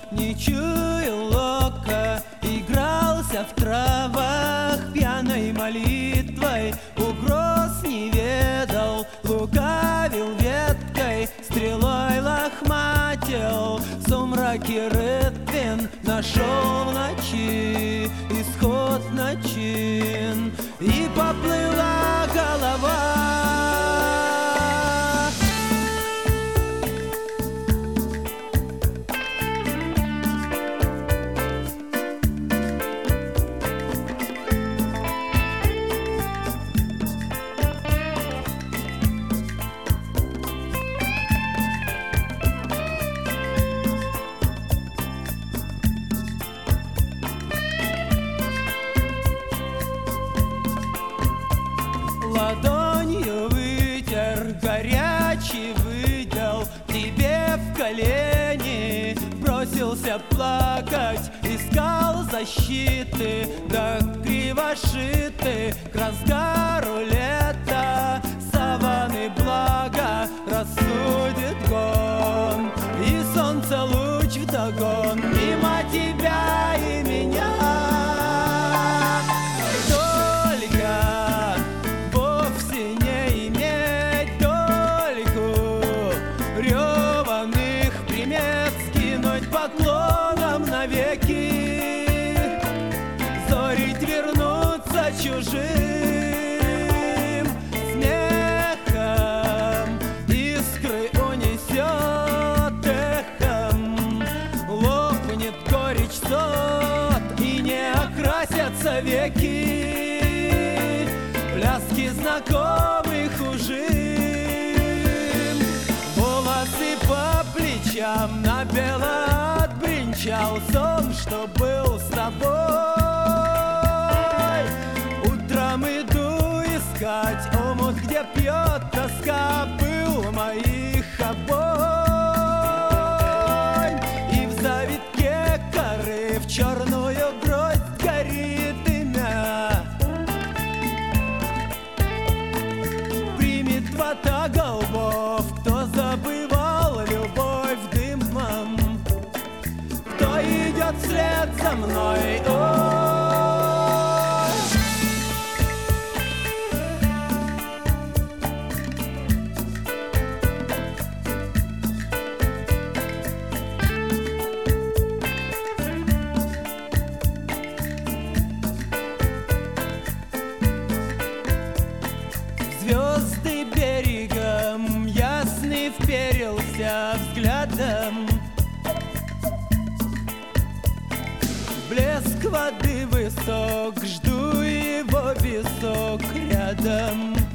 не чуял ока, игрался в травах пьяной молитвой, угроз не ведал, лукавил веткой, стрелой лохматил, в сумраке рытвин нашел в ночи исход начин, и поплыла голова. Ладонью вытер горячий выдел тебе в колени, бросился плакать, искал защиты, да кривошиты к разгару лета саванны благо рассудит гон, и солнце луч вдогон мимо тебя и меня. Поклоном навеки зорить вернуться чужим смехом, искры унесет эхом, лопнет горечь сот и не окрасятся веки пляски знакомых ужим. Волосы по плечам на бело отбринчал сон, что был с тобой. Утром иду искать омут, где пьет тоска пыл моих обоим, и в завитке коры в черную гроздь горит имя. Примет ватага лбов, кто забывал любовь дымом, кто идет вслед за мной. Звезды берегом ясный вперился взглядом, блеск воды высок, жду его висок рядом.